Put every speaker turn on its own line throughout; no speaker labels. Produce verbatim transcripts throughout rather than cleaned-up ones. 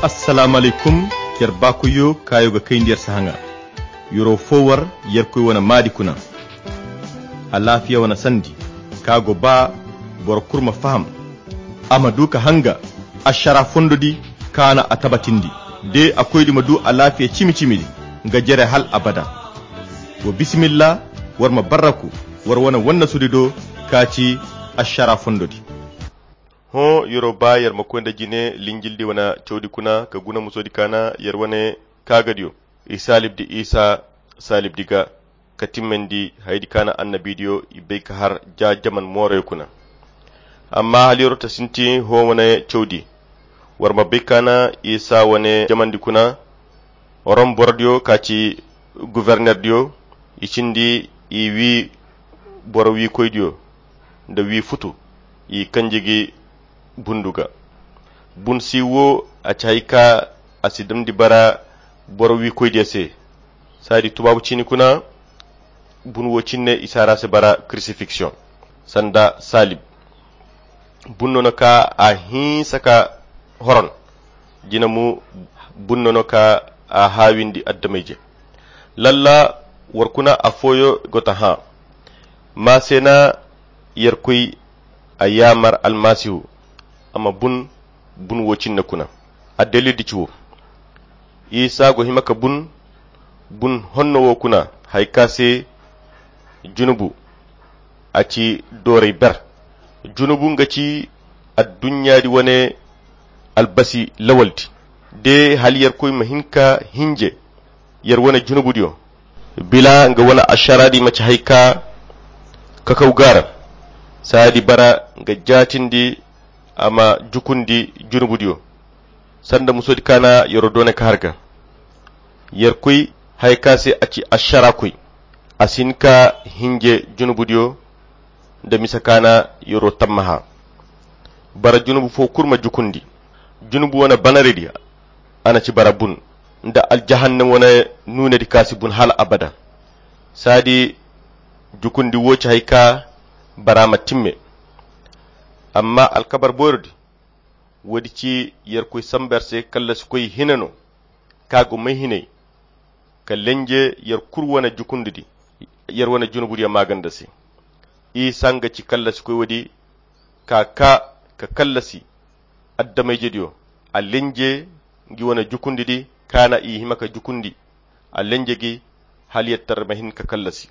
assalamu alaikum yer bakuyo kayo ga kai ndiyar sahanga yoro fowar yer koy wana madi kuna a lafiya wana sandi kago ba bor kurma faham amadu ka hanga ashara fondodi kana atabatindi de akoydi madu a lafiya cimi cimi ga jere hal abada wa bismillah warma baraku war wana wanna sudido kaci ashara fondodi ho yoro ba yar makonda jine linjildi wana chawdi kuna ka guna musodi kana yar wane kagadiyo isalib di isa salib diga katimmendi haydi kana annabidiyo ibe ka har ja jaman more kuna amma haliro ta sinti ho wane chawdi war mabbe kana isa wane jamandi kuna orom bordio kaci gouverneur dio ichindi i wi boro wi koydio da wi futu i kanjigi bunduga bun siwo a caika asidam di bara boro wi koydia se sadi tubabu chini kuna bun wo cinne isara se bara crucifixion sanda salib bunnono ka a hin saka horon jinamu bunnono ka a hawindi addameje lalla warkuna afoyo gota ha masena yerkuy ayamar almasihu amma bun bun wocin na kuna a dalili ciwo isa go himaka bun bun honno wo kuna haikase junubu a ci dore ber junubu ngaci a dunya di wane albasi lawalti de haliyar koy mahinka hinje yar wane junubu diyo bila nga wana asharadi mace haika kakau gara sadi bara nga jatindi ama jukundi junubu diyo sanda musodi kana yoro done ka harga yer kuy hayka se aci ashara kuy asinka hinje junubu diyo da misakana yoro tammaha bara junubu fo kurma jukundi junubu wana banaredi ana ci bara bun nda aljahannam wana nuna di kasi bun hal abada sadi jukundi woci hayka barama timme amma alkabar bordi wadi ci yer koy samberse kala su koy hinano kago mai hinai kallenje yer kurwana jukundidi yer wana junubudi ya maganda se i sanga ci kala su koy wadi kaka ka kallasi addamai jediyo allenje ngi wana jukundidi kana i himaka jukundi allenje gi haliyattar mahin ka kallasi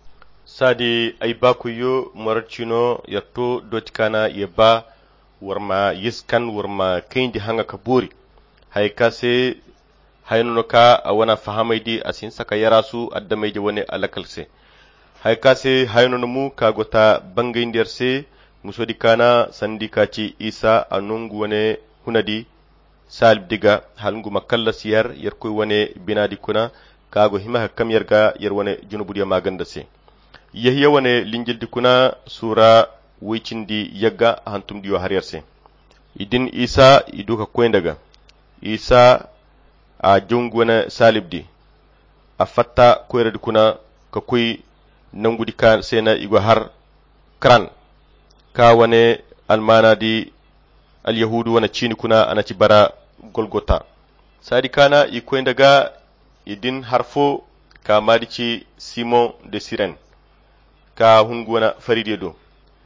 sadi ay bakuyo marchino yatto dotkana yeba warma yiskan warma kindi hanga kaburi hay kase hayno ka awana fahamaydi asin saka yarasu addamayde woni alakalse hay kase hayno mu kagota bangay nderse musodi kana sandikaci isa anungu wone hunadi salib diga halngu makalla siyar yer koy wone binadi kuna kago hima hakam yerga yer wone junubudiya maganda se yahya wane linjildi kuna sura wicindi yagga hantum diyo hariyarse idin isa iduka koyndaga isa a jongu wana salibdi a fatta koyradi kuna ka koy nangudi ka sena igo har kran ka wane almana di alyahudu wana chini kuna anaci bara golgota sadi kana i koyndaga idin harfo ka madici simon de sirene ka hungwana faride do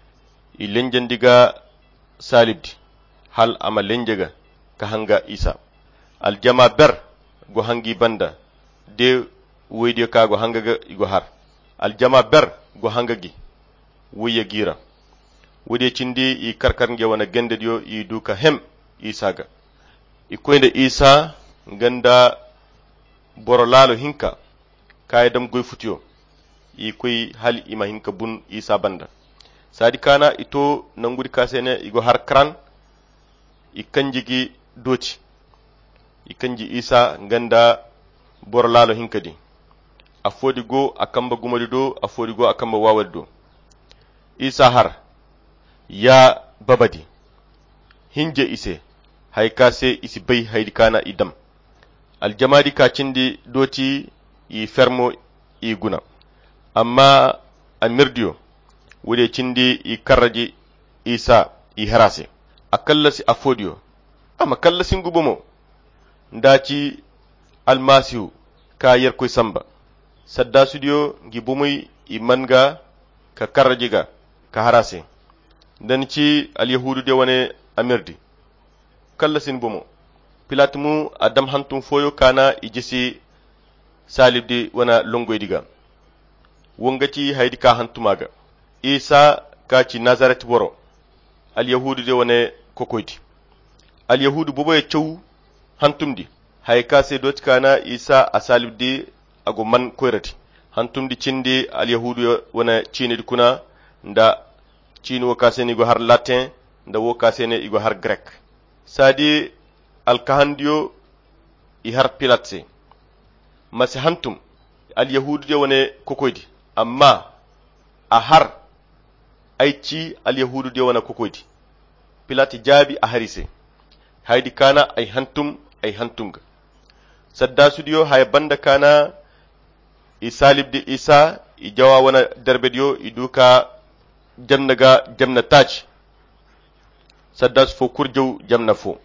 i lenjandiga salibdi hal ama lenjaga ka hanga isa aljama ber go hangi banda de weydi ka go hanga ga go har aljama ber go hanga gi wuya gira wode cindi i karkar nge wana gende dio i duka hem isa ga i koynde isa ganda borolalo hinka kaydam goy futiyo i koy hal ima hinka bun isa banda sadi kana ito nangudi kasene igo har kran i kanjigi doci i kanji isa ganda borlalo hinkadi a fodi go akamba gumadi do a fodi go akamba wawal do isa har ya babadi hinje ise hay kase isi bay haydi kana idam aljamadi ka cindi doci i fermo i guna amma amirdiyo wude cindi i karraji isa i harase akalla si afodiyo ama kalla singubomo ndaci almasihu ka yer koy samba sadda studio ngi bumuy i manga ka karrajiga ka harase dan ci al yahudu de wane amirdi kalla sin bumo pilatmu adam hantum foyo kana ijisi salibdi wana longoy diga wongati haydi ka hantumaga isa ka ci nazaret boro al yahudu de wane kokoyti al yahudu bobo e cew hantumdi hay ka se dot kana isa asalibdi ago man koyrati hantumdi cindi al yahudu wana cini kuna nda cini wo kaseni go har latin nda wo kaseni igo har grek sadi al kahandiyo i har pilatse masi hantum al yahudu de wane kokoydi amma a har aici al yahudu de wana kokoydi pilati jabi a harise haydi kana ay hantum ay hantumga sadda sudiyo hay banda kana i salibdi isa i jawa wana derbediyo i duka jamnaga jamna taj sadda fo kurjow jamna fo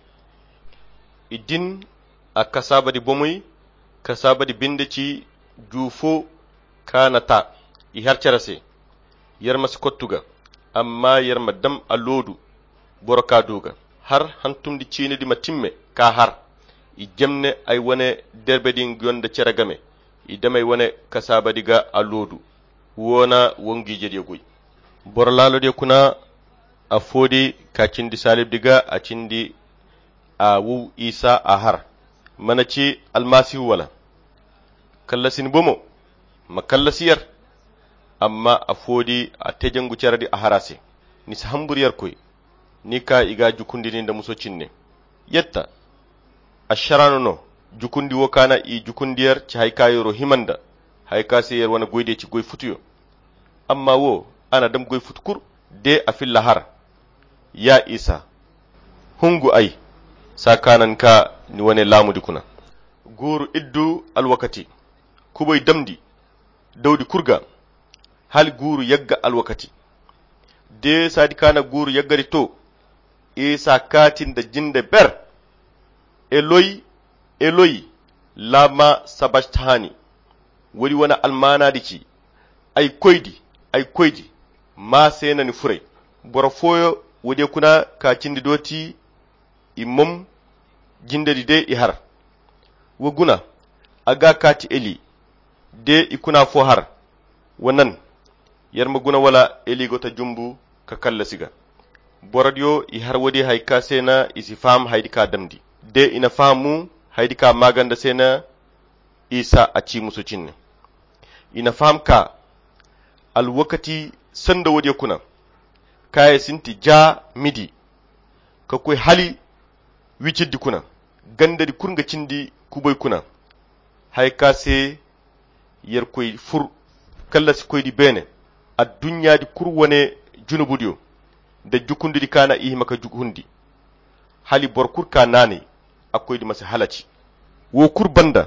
idin a kasabadi bomoy kasabadi binde ci jufo kanata i harcarase yarma skottuga amma yarma dam a lodu boroka duga har hantumdi cine di matimme ka har i jamne ay wone derbedin gonda ceragame i damay wone kasabadiga a lodu wona wongije de goy borlalo de kuna a fodi ka cindi salibdiga a cindi a wu isa a har mana ci almasihu wala kallasin bomo ma kallasiyar amma a fodi a tejangu ceradi a harase ni hamburiyar koy ni ka iga jukundini da musocinne yetta asharano no jukundi wo kana i jukundiyar ci hayka yoro himanda hayka se yer wana goyde ci goy futuyo amma wo ana dam goy futkur de a filla har ya isa hungu ay sakanan ka ni wane lamudi kuna guru iddu alwakati kuboy damdi dawdi kurga hal guru yagga alwakati de sadi kana guru yaggari to isa katin da jinde ber eloy eloy lama sabashtani wuri wana almana dici ay koydi ay koydi ma sena ni fure boro foyo wode kuna ka cindi doti imum jinde di de i har woguna aga kati eli de ikuna fo har wannan yarma guna wala eli gota jumbu ka kalla siga boradyo i har wodi hay ka sena isi fam haydi ka damdi de ina famu haydi ka maganda sena isa a ci musu cinne ina fam ka al wakati sanda wodi kuna kaya sinti ja midi ka koy hali wiciddi kuna gandadi kurga cindi kuboy kuna hay ka se yer koy fur kalla si koydi bene a dunyadi kurwane junubudiyo da jukundidi kana ihi maka jukundi hali borkur ka nane akoydi masa halaci wo kur banda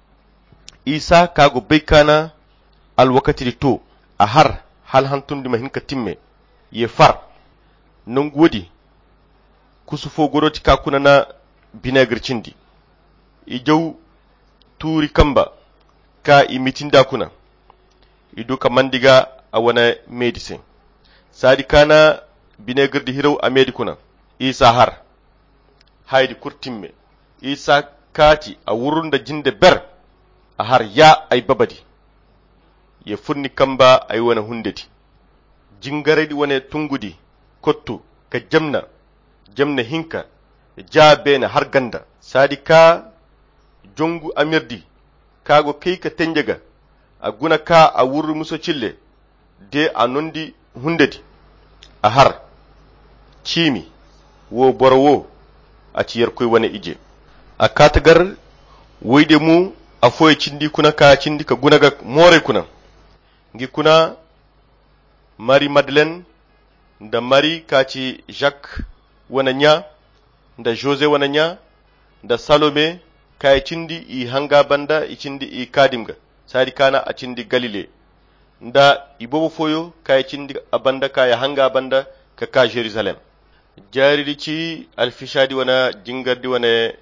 isa kago baykana al wakati to a har hal hantundi mahinka timme ye far non godi kusufo goroti ka kuna na binegar cindi i jaw turi kamba ka i mitinda kuna idu ka mandiga a wana medicine sadi kana binegar di hiraw a medi kuna isa har haydi kurtimme isa kati a wurunda jinde ber a har ya ay babadi ye funni kamba ay wana hundeti jingaredi wane tungudi kottu ka jamna jamna hinka jaabena har ganda sadi ka jongu amirdi kago kai ka tenjega a guna ka a wurru muso cille de a nondi hundedi a har cimi wo borowo a ciyar koy wane ije a katagar woyde mu a foye cindi kuna ka cindi ka gunaga more kuna ngi kuna Marie Madeleine da Marie kaci Jacques wana nya da Jose wana nya da Salome kay cindi i hanga banda i cindi i kadimga sadi kana a cindi Galile nda ibobo foyo kay cindi abanda kay hanga banda ka ka Jerusalem jaridi ci alfishadi wana jingardi wana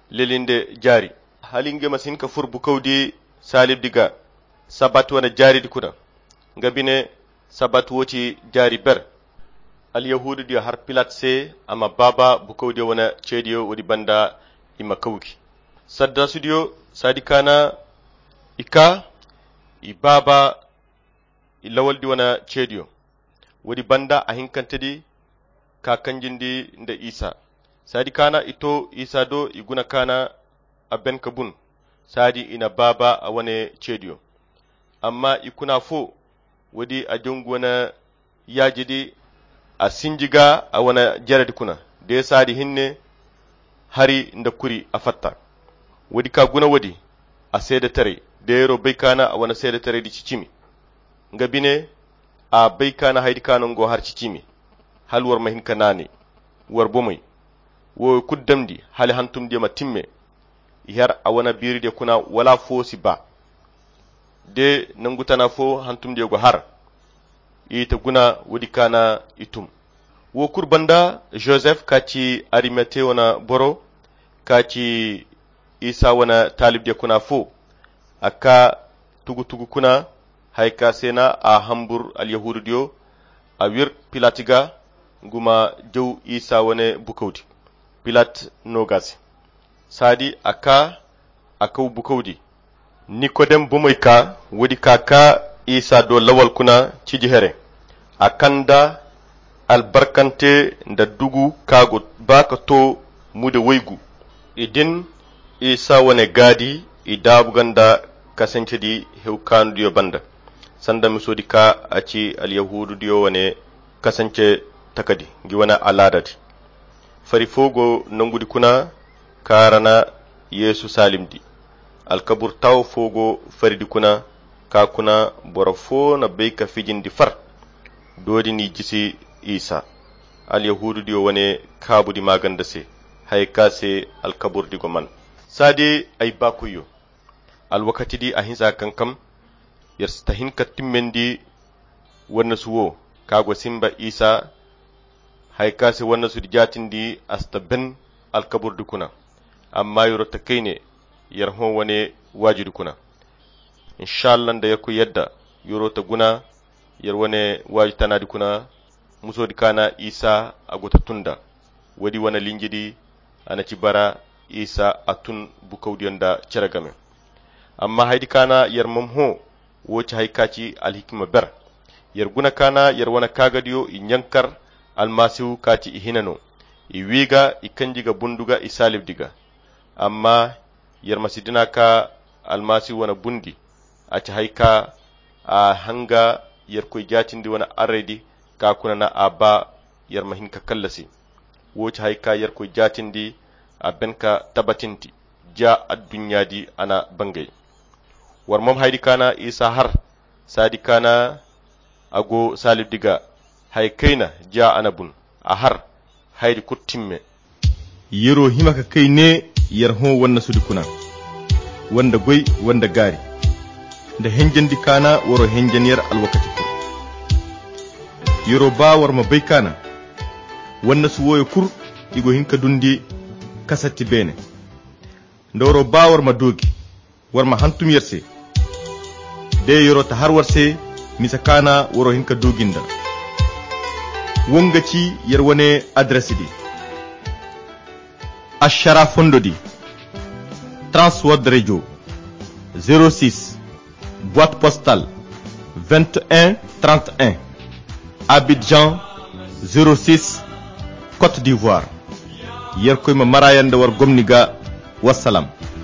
lelinde jari halinge masin ka fur bukawdi salib diga sabat wana jari dikuna ngabine sabat woti jari ber al yahudu di har pilat se ama baba bukawdi wana cediyo wadi banda ima kawki sadda studio sadikana ika i baba i lawaldi wana cediyo wadi banda a hinkantadi kakanjindi nda isa sadi kana ito isa do iguna kana a ben kabun sadi ina baba a wane cediyo amma ikuna fo wadi a jungwana yajidi a sinjiga a wana jaradi kuna de sadi hinne hari nda kuri a fatta wadi ka guna wadi a seda tare da yaro bai kana a wana seda tare di cicimi ngabine a bai kana haidi kanon go har cicimi halwar mahinka nane war bomai wo kuddamdi hali hantum de matimme yar a wana biri de kuna wala fosi ba de nangutana fo hantum de go har ita guna wadi kana itum wo kurbanda Joseph kaci arimete wana boro kaci isa wana talib de kuna fo aka tugu tugu kuna haika sena a hambur al yahudu dio a wir pilatiga guma jow isa wane bukawdi pilat nogas sadi aka aka bukawdi nikodem bumoyka wodi kaka isa do lawal kuna ciji here akanda albarkante nda dugu kago baka to mude waygu idin isa wane gadi idabu ganda kasance di hewkanu diyo banda sanda misodi ka aci al yahudu diyo wane kasance takadi gi wana aladati fari fogo nangudi kuna karana yesu salimdi alkabur taw fogo faridi kuna ka kuna borofo na beika fijindi far dodi ni jisi isa al yahudu diyo wane kabudi maganda se hay kase alkabur digo man sadi ay bakuyo al wakati di ahinsa kankam yarstahin katimmendi wanna suwo kago simba isa hay kase wanna su jatindi asta ben alkabur dukuna amma yoro takaine yarho wane wajidu kuna inshallah da yaku yadda yoro ta guna yar wane wajitana dukuna muso dikana isa agota tunda wadi wana linjidi ana cibara isa atun bukawdiyanda ceragame amma haydi kana yar mamho woci haykaci alhikma ber yar guna kana yar wana kagadiyo in yankar almasihu kati ihinano i wiga i kanjiga bunduga i salib diga amma yar masidina ka almasihu wana bundi aci hayka a hanga yar koy jatindi wana arredi ka kuna na aba yar mahinka kallasi woci hayka yar koy jatindi a benka tabatinti ja ad-dunya di ana bangay war mom haydi kana isa har sadi kana ago salib diga hay kaina ja anabun a har haydi kuttimme yero himaka kayne yar ho wonna sudi kuna wanda goy wanda gari da henjandi kana woro henjaniyar alwakati kur yero ba war ma bay kana wonna su woyo kur igo hinka dundi kasatti bene ndoro ba war ma dogi war ma hantum yerse de yoro ta har warse misakana woro hinka doginda wongaci yar wane adresse di ashara fondo di Transworld Radio zéro six boîte postale vingt et un trente et un Abidjan zéro six Côte d'Ivoire yar koy ma marayande war gomniga wassalam